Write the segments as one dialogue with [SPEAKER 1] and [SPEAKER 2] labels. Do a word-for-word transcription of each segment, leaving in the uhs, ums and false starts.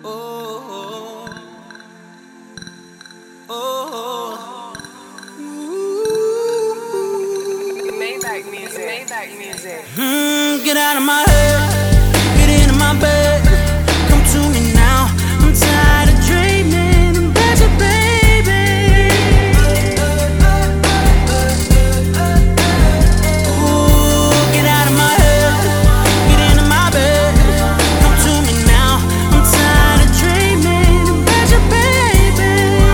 [SPEAKER 1] Oh, oh,
[SPEAKER 2] oh. Maybach music. Maybach music.
[SPEAKER 1] Mm, get out of my head, get into my bed. Come to me now. I'm tired of dreaming about you, baby. Ooh, get out of my head, get into my bed. Come to me now. I'm tired of dreaming about you, baby.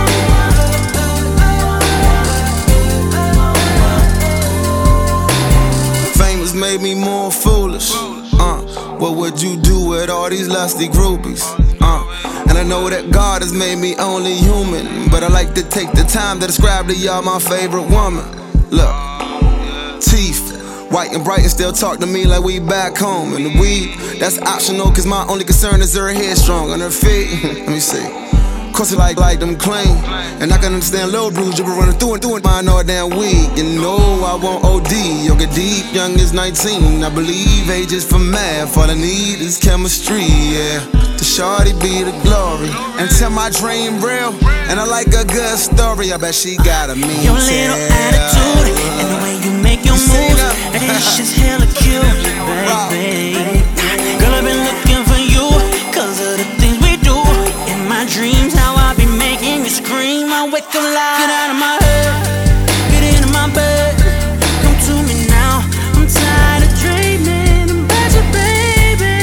[SPEAKER 3] Fame has made me more foolish. Uh, what would you do with all these lusty groupies? Uh, and I know that God has made me only human, but I like to take the time to describe to y'all my favorite woman. Look, teeth, white and bright and still talk to me like we back home. And the weed, that's optional, cause my only concern is her head strong on her feet. Let me see. Cause it like, like them clean. And I can understand little bruise, you be running through and through it, mine all damn week. You know I won't O D, you'll get deep, young is nineteen. I believe age is for math, all I need is chemistry, yeah. The shawty be the glory, until my dream real. And I like a good story, I bet she got a mean
[SPEAKER 1] Your little attitude, and the way you make your moves, and it's just hella cute, baby. Girl, I've been looking for you, cause of the things we do. In my dreams, how I be making you scream. I wake up loud, get out of my head, get into my bed. Come to me now, I'm tired of dreaming about you, baby.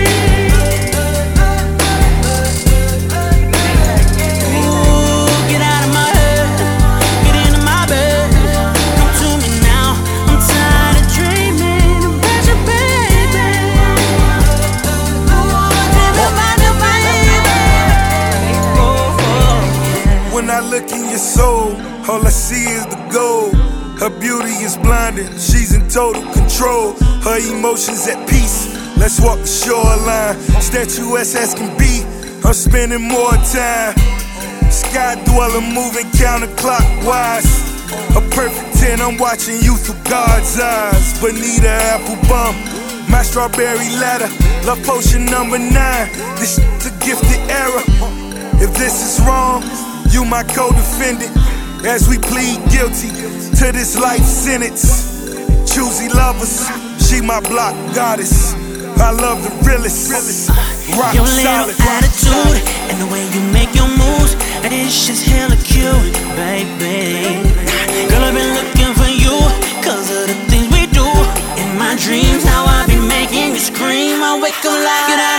[SPEAKER 1] Ooh, get out of my head, get into my bed. Come to me now, I'm tired of dreaming about you, baby. Ooh, about you, baby.
[SPEAKER 4] When I look in your soul, all I see is the gold. Her beauty is blinding, she's in total control. Her emotions at peace, let's walk the shoreline. Statuesque as can be, I'm spending more time. Sky dweller moving counterclockwise. A perfect ten, I'm watching you through God's eyes. Bonita Applebum, my strawberry ladder. Love potion number nine, this shit's a gifted era. If this is wrong, you my co-defendant, as we plead guilty to this life sentence. Choosy lovers, she my block goddess. I love the realest, rock
[SPEAKER 1] Your little
[SPEAKER 4] solid.
[SPEAKER 1] attitude, and the way you make your moves, and it's just hella cute, baby. Girl, I've been looking for you, cause of the things we do. In my dreams, how I be making you scream. I wake up like, get out